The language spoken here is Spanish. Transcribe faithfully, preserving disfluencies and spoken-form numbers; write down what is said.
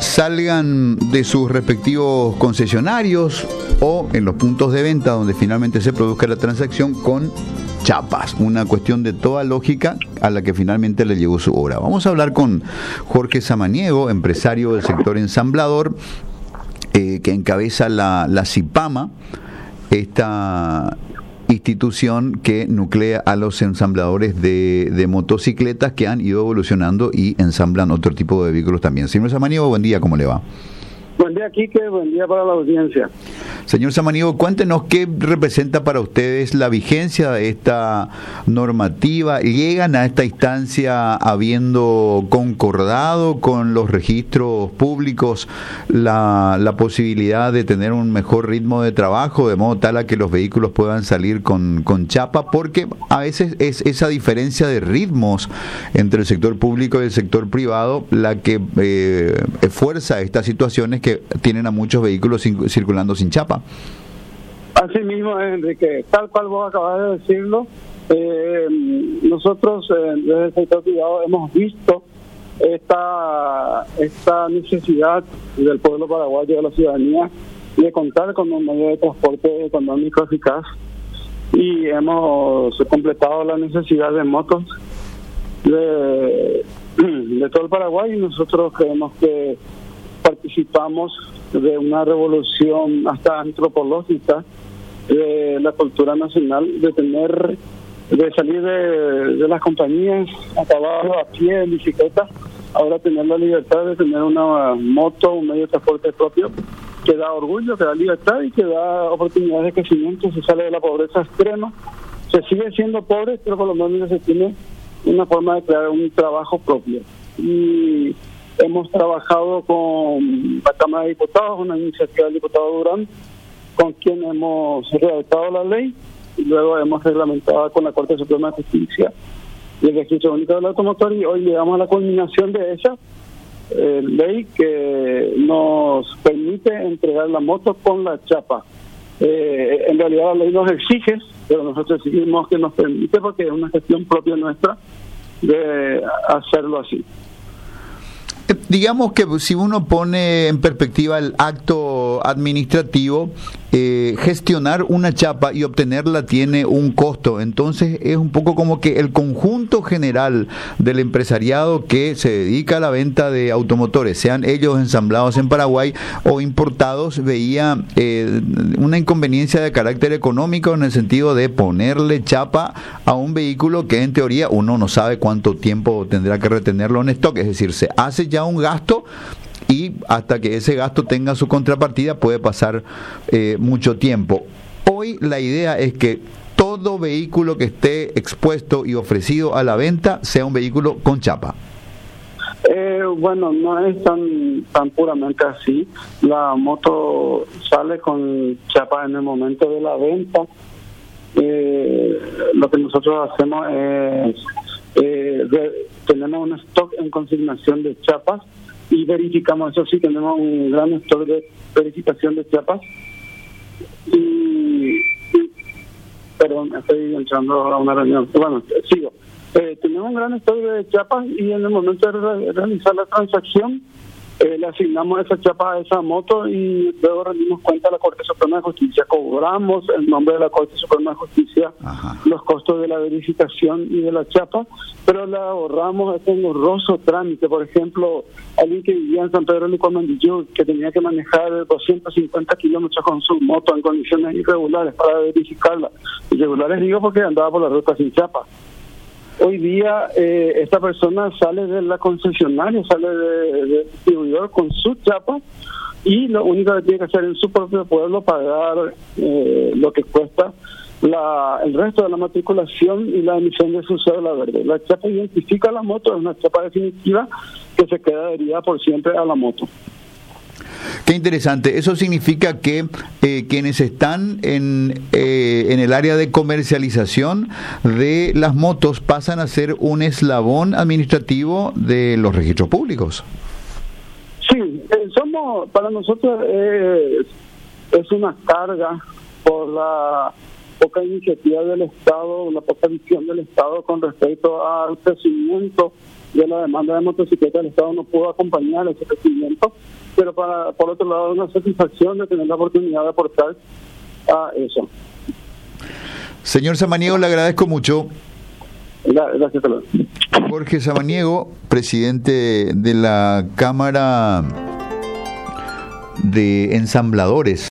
salgan de sus respectivos concesionarios o en los puntos de venta donde finalmente se produzca la transacción con chapas, una cuestión de toda lógica a la que finalmente le llegó su hora. Vamos a hablar con Jorge Samaniego, empresario del sector ensamblador, eh, que encabeza la, la CIPAMA, esta institución que nuclea a los ensambladores de, de motocicletas que han ido evolucionando y ensamblan otro tipo de vehículos también. Señor Samaniego, buen día, ¿cómo le va? Buen día, Quique, buen día para la audiencia. Señor Samaniego, cuéntenos qué representa para ustedes la vigencia de esta normativa. ¿Llegan a esta instancia habiendo concordado con los registros públicos la, la posibilidad de tener un mejor ritmo de trabajo, de modo tal a que los vehículos puedan salir con, con chapa? Porque a veces es esa diferencia de ritmos entre el sector público y el sector privado la que eh, fuerza estas situaciones que tienen a muchos vehículos sin, circulando sin chapa. Así mismo, Enrique, tal cual vos acabas de decirlo, eh, nosotros eh, desde el sector privado hemos visto esta esta necesidad del pueblo paraguayo, de la ciudadanía, de contar con un medio de transporte económico eficaz, y hemos completado la necesidad de motos de, de todo el Paraguay, y nosotros creemos que participamos de una revolución hasta antropológica de la cultura nacional, de tener, de salir de, de las compañías a caballo, a pie, en bicicleta, ahora tener la libertad de tener una moto, un medio de transporte propio, que da orgullo, que da libertad y que da oportunidades de crecimiento. Se sale de la pobreza extrema, se sigue siendo pobre, pero por lo menos se tiene una forma de crear un trabajo propio. Y hemos trabajado con la Cámara de Diputados, una iniciativa del diputado Durán, con quien hemos redactado la ley, y luego hemos reglamentado con la Corte Suprema de Justicia y el Registro Único del Automotor, y hoy llegamos a la culminación de esa eh, ley que nos permite entregar la moto con la chapa. Eh, en realidad la ley nos exige, pero nosotros exigimos que nos permite porque es una gestión propia nuestra de hacerlo así. Digamos que si uno pone en perspectiva el acto administrativo, eh, gestionar una chapa y obtenerla tiene un costo. Entonces es un poco como que el conjunto general del empresariado que se dedica a la venta de automotores, sean ellos ensamblados en Paraguay o importados, veía eh, una inconveniencia de carácter económico en el sentido de ponerle chapa a un vehículo que en teoría uno no sabe cuánto tiempo tendrá que retenerlo en stock. Es decir, se hace ya un gasto y hasta que ese gasto tenga su contrapartida puede pasar eh, mucho tiempo. Hoy la idea es que todo vehículo que esté expuesto y ofrecido a la venta sea un vehículo con chapa. Eh, bueno, no es tan tan puramente así. La moto sale con chapa en el momento de la venta. Eh, lo que nosotros hacemos es eh, de, tenemos un stock en consignación de chapas y verificamos, eso sí, tenemos un gran stock de verificación de chapas. Y, y perdón, estoy entrando a una reunión. Bueno, sigo. Eh, tenemos un gran stock de chapas y en el momento de re- realizar la transacción eh, le asignamos esa chapa a esa moto y luego rendimos cuenta a la Corte Suprema de Justicia. Cobramos en nombre de la Corte Suprema de Justicia Ajá. los costos de la verificación y de la chapa, pero le ahorramos este engorroso trámite. Por ejemplo, alguien que vivía en San Pedro de Licuamandillú, que tenía que manejar doscientos cincuenta kilómetros con su moto en condiciones irregulares para verificarla. Irregulares digo porque andaba por la ruta sin chapa. Hoy día eh, esta persona sale de la concesionaria, sale del de distribuidor con su chapa y lo único que tiene que hacer en su propio pueblo pagar eh, lo que cuesta la, el resto de la matriculación y la emisión de su cédula verde. La chapa identifica la moto, es una chapa definitiva que se queda adherida por siempre a la moto. Qué interesante. Eso significa que eh, quienes están en, eh, en el área de comercialización de las motos pasan a ser un eslabón administrativo de los registros públicos. Sí, eh, somos, para nosotros eh, es una carga por la poca iniciativa del Estado, la poca visión del Estado con respecto al crecimiento de la demanda de motocicletas, el Estado no pudo acompañar ese crecimiento, pero para, por otro lado, una satisfacción de tener la oportunidad de aportar a eso. Señor Samaniego, le agradezco mucho. Gracias, Carlos. Jorge Samaniego, presidente de la Cámara de Ensambladores